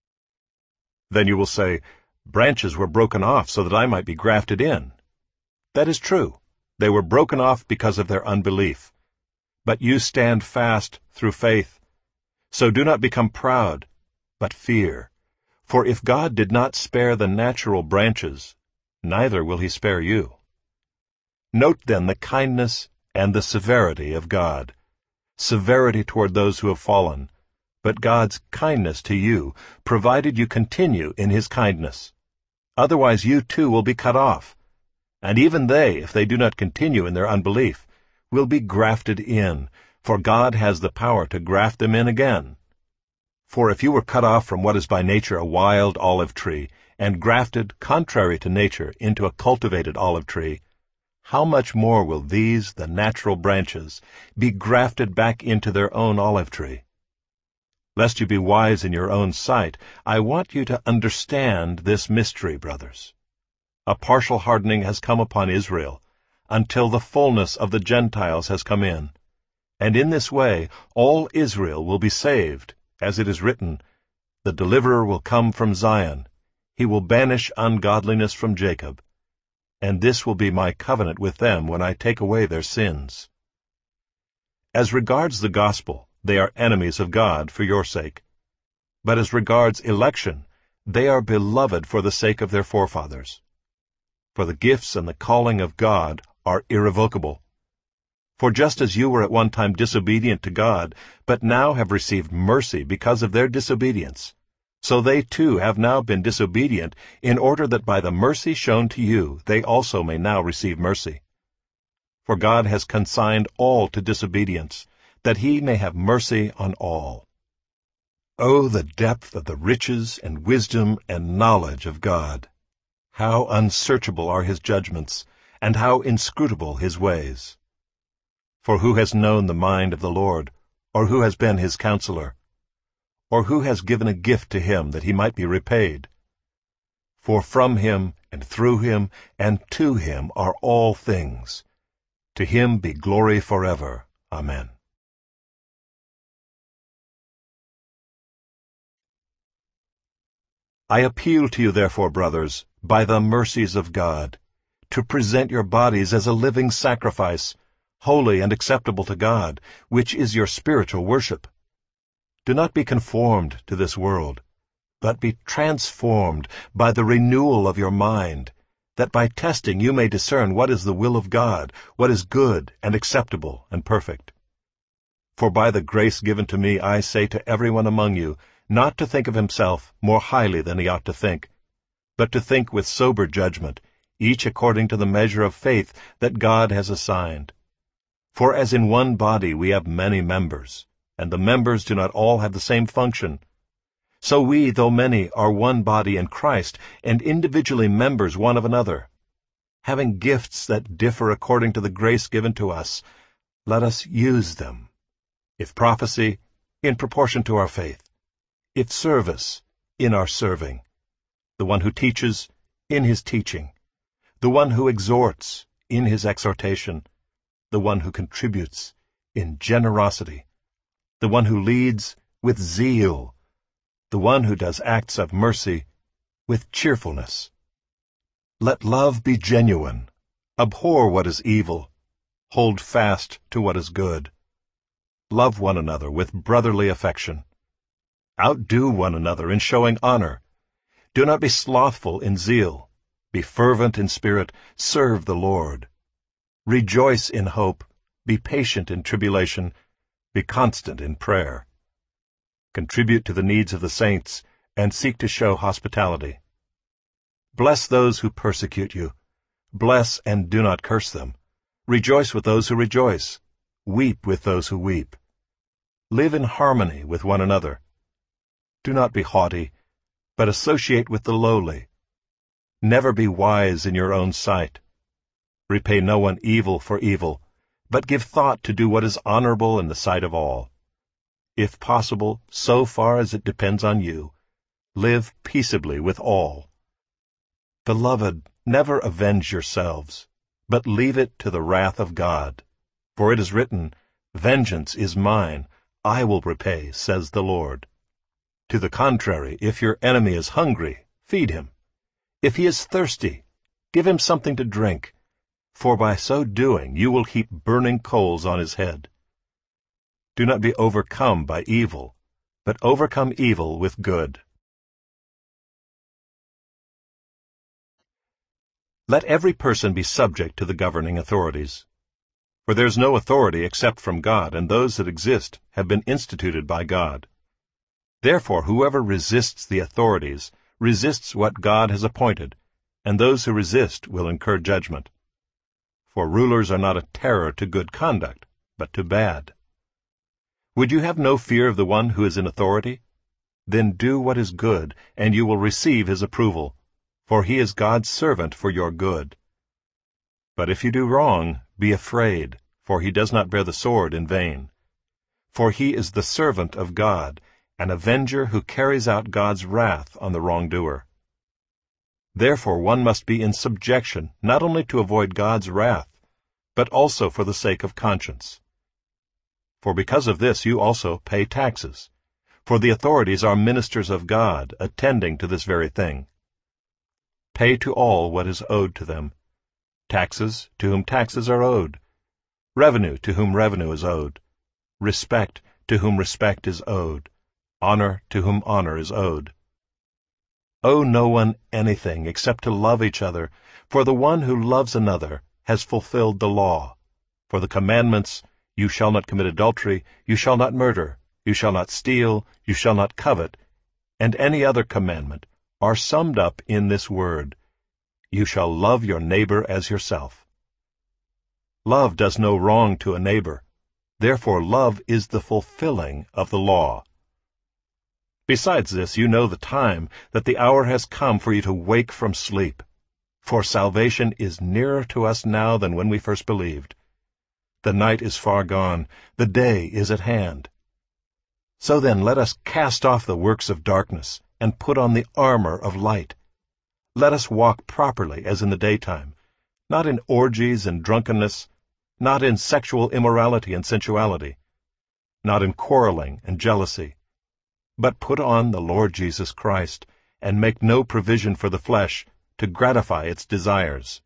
Then you will say, Branches were broken off so that I might be grafted in. That is true. They were broken off because of their unbelief. But you stand fast through faith. So do not become proud, but fear. For if God did not spare the natural branches, neither will he spare you. Note then the kindness and the severity of God. Severity toward those who have fallen, but God's kindness to you, provided you continue in his kindness. Otherwise you too will be cut off. And even they, if they do not continue in their unbelief, will be grafted in, for God has the power to graft them in again. For if you were cut off from what is by nature a wild olive tree, and grafted, contrary to nature, into a cultivated olive tree, how much more will these, the natural branches, be grafted back into their own olive tree? Lest you be wise in your own sight, I want you to understand this mystery, brothers. A partial hardening has come upon Israel, until the fullness of the Gentiles has come in. And in this way all Israel will be saved, as it is written, The deliverer will come from Zion. He will banish ungodliness from Jacob. And this will be my covenant with them when I take away their sins. As regards the gospel, they are enemies of God for your sake. But as regards election, they are beloved for the sake of their forefathers. For the gifts and the calling of God are irrevocable. For just as you were at one time disobedient to God, but now have received mercy because of their disobedience, so they too have now been disobedient, in order that by the mercy shown to you they also may now receive mercy. For God has consigned all to disobedience, that he may have mercy on all. Oh, the depth of the riches and wisdom and knowledge of God! How unsearchable are his judgments, and how inscrutable his ways! For who has known the mind of the Lord, or who has been his counselor? Or who has given a gift to him that he might be repaid? For from him, and through him, and to him are all things. To him be glory forever. Amen. I appeal to you, therefore, brothers, by the mercies of God, to present your bodies as a living sacrifice, holy and acceptable to God, which is your spiritual worship. Do not be conformed to this world, but be transformed by the renewal of your mind, that by testing you may discern what is the will of God, what is good and acceptable and perfect. For by the grace given to me I say to everyone among you, not to think of himself more highly than he ought to think, but to think with sober judgment, each according to the measure of faith that God has assigned. For as in one body we have many members, and the members do not all have the same function, so we, though many, are one body in Christ, and individually members one of another. Having gifts that differ according to the grace given to us, let us use them. If prophecy, in proportion to our faith. If service, in our serving. The one who teaches, in his teaching. The one who exhorts, in his exhortation. The one who contributes, in generosity. The one who leads, with zeal. The one who does acts of mercy, with cheerfulness. Let love be genuine. Abhor what is evil. Hold fast to what is good. Love one another with brotherly affection. Outdo one another in showing honor. Do not be slothful in zeal. Be fervent in spirit. Serve the Lord. Rejoice in hope. Be patient in tribulation. Be constant in prayer. Contribute to the needs of the saints, and seek to show hospitality. Bless those who persecute you. Bless and do not curse them. Rejoice with those who rejoice. Weep with those who weep. Live in harmony with one another. Do not be haughty, but associate with the lowly. Never be wise in your own sight. Repay no one evil for evil, but give thought to do what is honorable in the sight of all. If possible, so far as it depends on you, live peaceably with all. Beloved, never avenge yourselves, but leave it to the wrath of God. For it is written, Vengeance is mine, I will repay, says the Lord. To the contrary, if your enemy is hungry, feed him. If he is thirsty, give him something to drink, for by so doing you will heap burning coals on his head. Do not be overcome by evil, but overcome evil with good. Let every person be subject to the governing authorities. For there is no authority except from God, and those that exist have been instituted by God. Therefore whoever resists the authorities resists what God has appointed, and those who resist will incur judgment. For rulers are not a terror to good conduct, but to bad. Would you have no fear of the one who is in authority? Then do what is good, and you will receive his approval, for he is God's servant for your good. But if you do wrong, be afraid, for he does not bear the sword in vain. For he is the servant of God, an avenger who carries out God's wrath on the wrongdoer. Therefore one must be in subjection, not only to avoid God's wrath, but also for the sake of conscience. For because of this you also pay taxes, for the authorities are ministers of God, attending to this very thing. Pay to all what is owed to them. Taxes, to whom taxes are owed. Revenue, to whom revenue is owed. Respect, to whom respect is owed. Honor, to whom honor is owed. Owe no one anything except to love each other, for the one who loves another has fulfilled the law. For the commandments, you shall not commit adultery, you shall not murder, you shall not steal, you shall not covet, and any other commandment, are summed up in this word, you shall love your neighbor as yourself. Love does no wrong to a neighbor. Therefore love is the fulfilling of the law. Besides this, you know the time, that the hour has come for you to wake from sleep. For salvation is nearer to us now than when we first believed. The night is far gone, the day is at hand. So then let us cast off the works of darkness, and put on the armor of light. Let us walk properly as in the daytime, not in orgies and drunkenness, not in sexual immorality and sensuality, not in quarreling and jealousy, but put on the Lord Jesus Christ, and make no provision for the flesh to gratify its desires.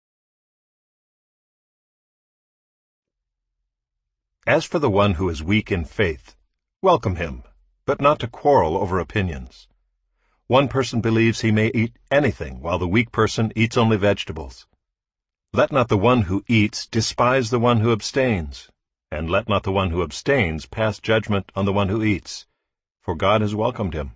As for the one who is weak in faith, welcome him, but not to quarrel over opinions. One person believes he may eat anything, while the weak person eats only vegetables. Let not the one who eats despise the one who abstains, And let not the one who abstains pass judgment on the one who eats, for God has welcomed him.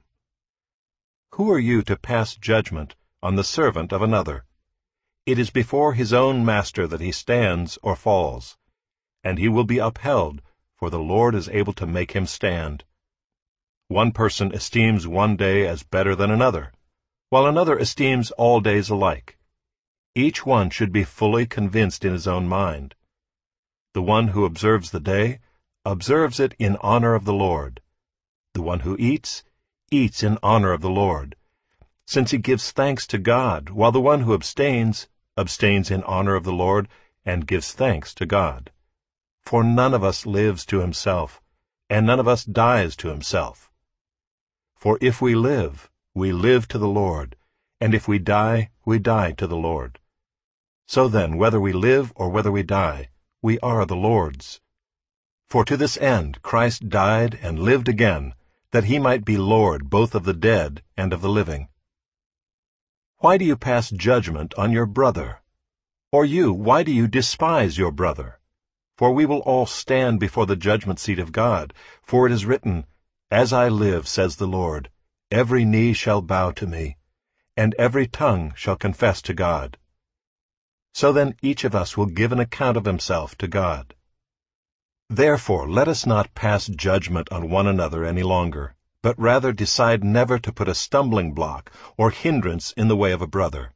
Who are you to pass judgment on the servant of another? It is before his own master that he stands or falls, and he will be upheld, for the Lord is able to make him stand. One person esteems one day as better than another, while another esteems all days alike. Each one should be fully convinced in his own mind. The one who observes the day, observes it in honor of the Lord. The one who eats, eats in honor of the Lord, since he gives thanks to God, while the one who abstains, abstains in honor of the Lord, and gives thanks to God. For none of us lives to himself, and none of us dies to himself. For if we live, we live to the Lord, and if we die, we die to the Lord. So then, whether we live or whether we die, we are the Lord's. For to this end Christ died and lived again, that he might be Lord both of the dead and of the living. Why do you pass judgment on your brother? Or you, why do you despise your brother? For we will all stand before the judgment seat of God. For it is written, As I live, says the Lord, every knee shall bow to me, and every tongue shall confess to God. So then each of us will give an account of himself to God. Therefore let us not pass judgment on one another any longer, but rather decide never to put a stumbling block or hindrance in the way of a brother.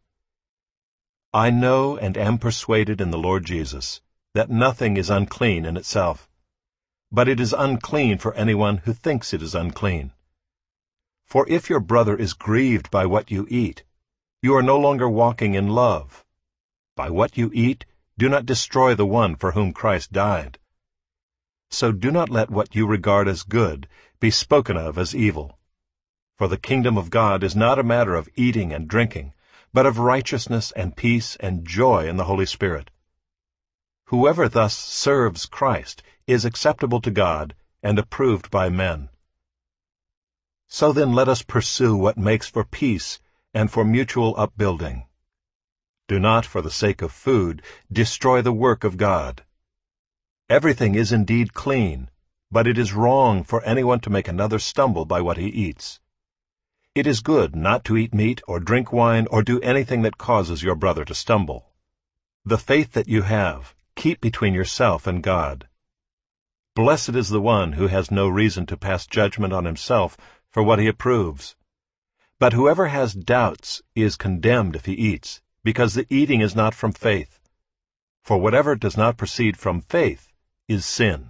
I know and am persuaded in the Lord Jesus that nothing is unclean in itself, but it is unclean for anyone who thinks it is unclean. For if your brother is grieved by what you eat, you are no longer walking in love. By what you eat, do not destroy the one for whom Christ died. So do not let what you regard as good be spoken of as evil. For the kingdom of God is not a matter of eating and drinking, but of righteousness and peace and joy in the Holy Spirit. Whoever thus serves Christ is acceptable to God and approved by men. So then let us pursue what makes for peace and for mutual upbuilding. Do not, for the sake of food, destroy the work of God. Everything is indeed clean, but it is wrong for anyone to make another stumble by what he eats. It is good not to eat meat or drink wine or do anything that causes your brother to stumble. The faith that you have, keep between yourself and God. Blessed is the one who has no reason to pass judgment on himself for what he approves. But whoever has doubts is condemned if he eats, because the eating is not from faith. For whatever does not proceed from faith is sin.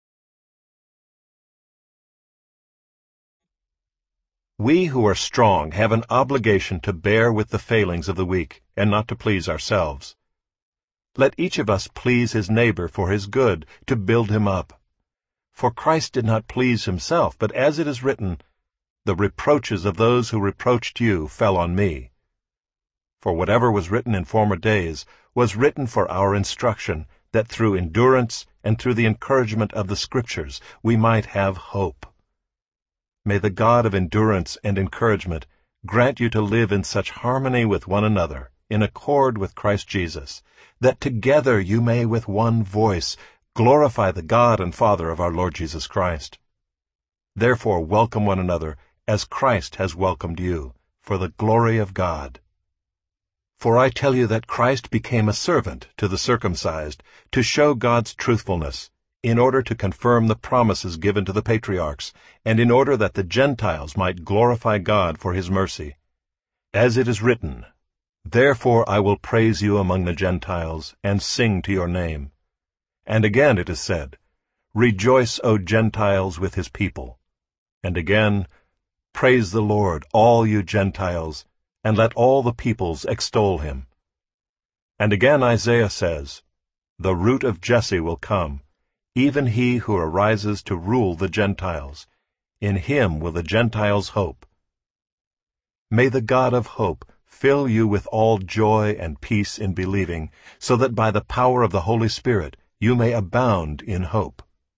We who are strong have an obligation to bear with the failings of the weak, and not to please ourselves. Let each of us please his neighbor for his good, to build him up. For Christ did not please himself, but as it is written, The reproaches of those who reproached you fell on me. For whatever was written in former days was written for our instruction, that through endurance and through the encouragement of the Scriptures we might have hope. May the God of endurance and encouragement grant you to live in such harmony with one another, in accord with Christ Jesus, that together you may with one voice glorify the God and Father of our Lord Jesus Christ. Therefore welcome one another, as Christ has welcomed you, for the glory of God. For I tell you that Christ became a servant to the circumcised, to show God's truthfulness, in order to confirm the promises given to the patriarchs, and in order that the Gentiles might glorify God for his mercy. As it is written, Therefore I will praise you among the Gentiles, and sing to your name. And again it is said, Rejoice, O Gentiles, with his people. And again, Praise the Lord, all you Gentiles, and let all the peoples extol him. And again Isaiah says, The root of Jesse will come, even he who arises to rule the Gentiles. In him will the Gentiles hope. May the God of hope fill you with all joy and peace in believing, so that by the power of the Holy Spirit you may abound in hope.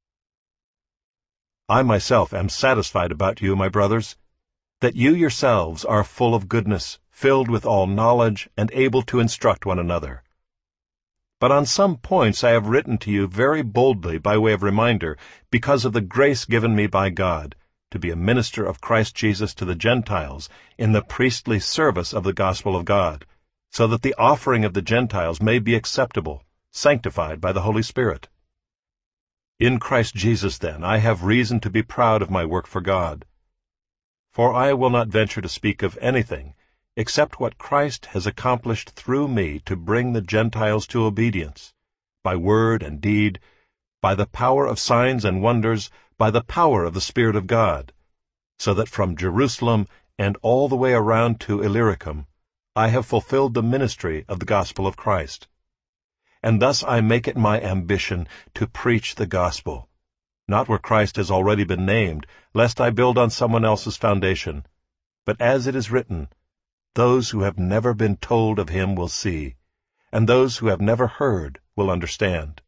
I myself am satisfied about you, my brothers, that you yourselves are full of goodness, filled with all knowledge, and able to instruct one another. But on some points I have written to you very boldly by way of reminder, because of the grace given me by God, to be a minister of Christ Jesus to the Gentiles in the priestly service of the gospel of God, so that the offering of the Gentiles may be acceptable, sanctified by the Holy Spirit. In Christ Jesus, then, I have reason to be proud of my work for God. For I will not venture to speak of anything except what Christ has accomplished through me to bring the Gentiles to obedience, by word and deed, by the power of signs and wonders, by the power of the Spirit of God, so that from Jerusalem and all the way around to Illyricum I have fulfilled the ministry of the gospel of Christ. And thus I make it my ambition to preach the gospel, not where Christ has already been named, lest I build on someone else's foundation, but as it is written, those who have never been told of him will see, and those who have never heard will understand.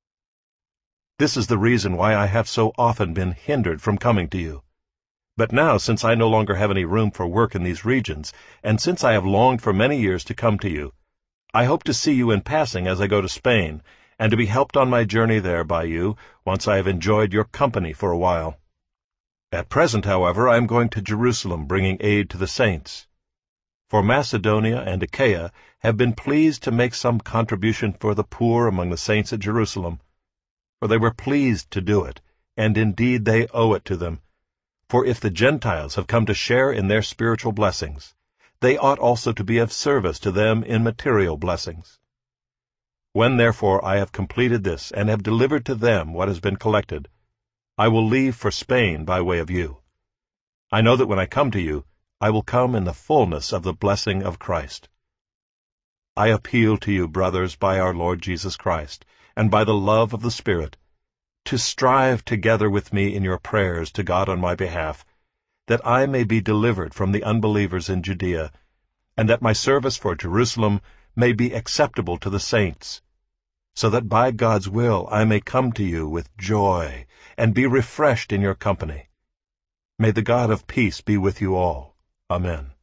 This is the reason why I have so often been hindered from coming to you. But now, since I no longer have any room for work in these regions, and since I have longed for many years to come to you, I hope to see you in passing as I go to Spain, and to be helped on my journey there by you, once I have enjoyed your company for a while. At present, however, I am going to Jerusalem, bringing aid to the saints. For Macedonia and Achaia have been pleased to make some contribution for the poor among the saints at Jerusalem, for they were pleased to do it, and indeed they owe it to them. For if the Gentiles have come to share in their spiritual blessings, they ought also to be of service to them in material blessings. When therefore I have completed this, and have delivered to them what has been collected, I will leave for Spain by way of you. I know that when I come to you, I will come in the fullness of the blessing of Christ. I appeal to you, brothers, by our Lord Jesus Christ, and by the love of the Spirit, to strive together with me in your prayers to God on my behalf, that I may be delivered from the unbelievers in Judea, and that my service for Jerusalem may be acceptable to the saints, so that by God's will I may come to you with joy, and be refreshed in your company. May the God of peace be with you all. Amen.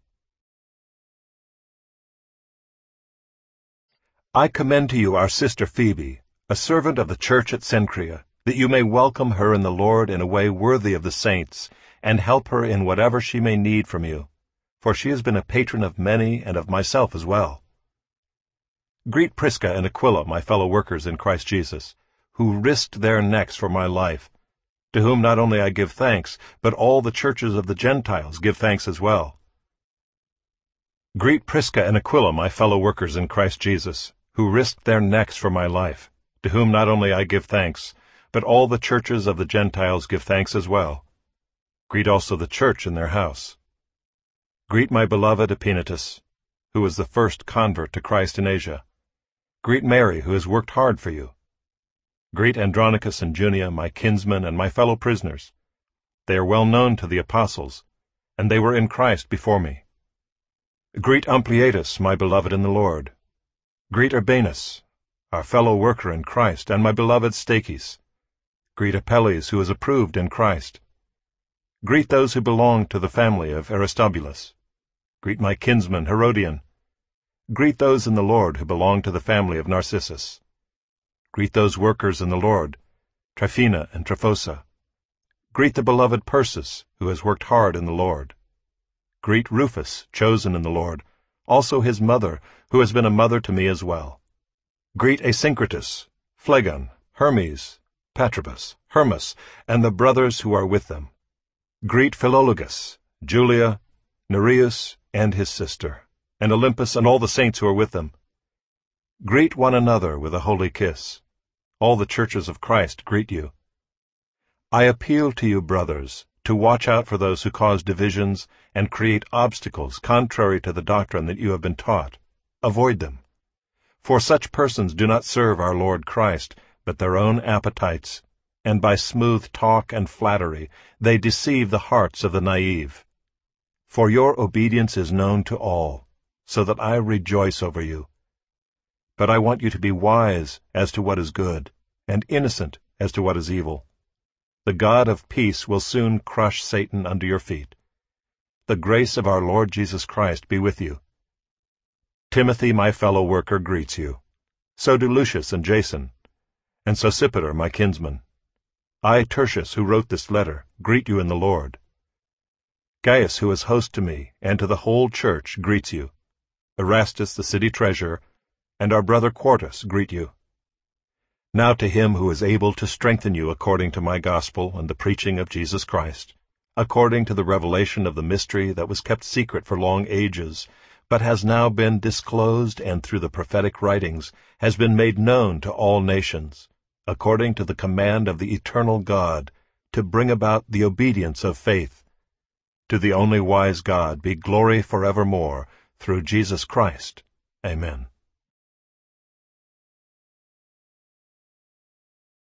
I commend to you our sister Phoebe, a servant of the church at Cenchrea, that you may welcome her in the Lord in a way worthy of the saints, and help her in whatever she may need from you, for she has been a patron of many and of myself as well. Greet Prisca and Aquila, my fellow workers in Christ Jesus, who risked their necks for my life, to whom not only I give thanks, but all the churches of the Gentiles give thanks as well. Greet Prisca and Aquila, my fellow workers in Christ Jesus, who risked their necks for my life, to whom not only I give thanks, but all the churches of the Gentiles give thanks as well. Greet also the church in their house. Greet my beloved Epaenetus, who was the first convert to Christ in Asia. Greet Mary, who has worked hard for you. Greet Andronicus and Junia, my kinsmen and my fellow prisoners. They are well known to the apostles, and they were in Christ before me. Greet Ampliatus, my beloved in the Lord. Greet Urbanus, our fellow worker in Christ, and my beloved Stachys. Greet Apelles, who is approved in Christ. Greet those who belong to the family of Aristobulus. Greet my kinsman Herodion. Greet those in the Lord who belong to the family of Narcissus. Greet those workers in the Lord, Tryphena and Tryphosa. Greet the beloved Persis, who has worked hard in the Lord. Greet Rufus, chosen in the Lord, also his mother, who has been a mother to me as well. Greet Asyncritus, Phlegon, Hermes, Patrobas, Hermas, and the brothers who are with them. Greet Philologus, Julia, Nereus, and his sister, and Olympus and all the saints who are with them. Greet one another with a holy kiss. All the churches of Christ greet you. I appeal to you, brothers, to watch out for those who cause divisions and create obstacles contrary to the doctrine that you have been taught. Avoid them. For such persons do not serve our Lord Christ, but their own appetites, and by smooth talk and flattery they deceive the hearts of the naive. For your obedience is known to all, so that I rejoice over you. But I want you to be wise as to what is good, and innocent as to what is evil. The God of peace will soon crush Satan under your feet. The grace of our Lord Jesus Christ be with you. Timothy, my fellow worker, greets you. So do Lucius and Jason, and Sosipater my kinsman. I, Tertius, who wrote this letter, greet you in the Lord. Gaius, who is host to me and to the whole church, greets you. Erastus, the city treasurer, and our brother Quartus greet you. Now to him who is able to strengthen you according to my gospel and the preaching of Jesus Christ, according to the revelation of the mystery that was kept secret for long ages, but has now been disclosed and through the prophetic writings has been made known to all nations, according to the command of the eternal God, to bring about the obedience of faith. To the only wise God be glory forevermore, through Jesus Christ. Amen.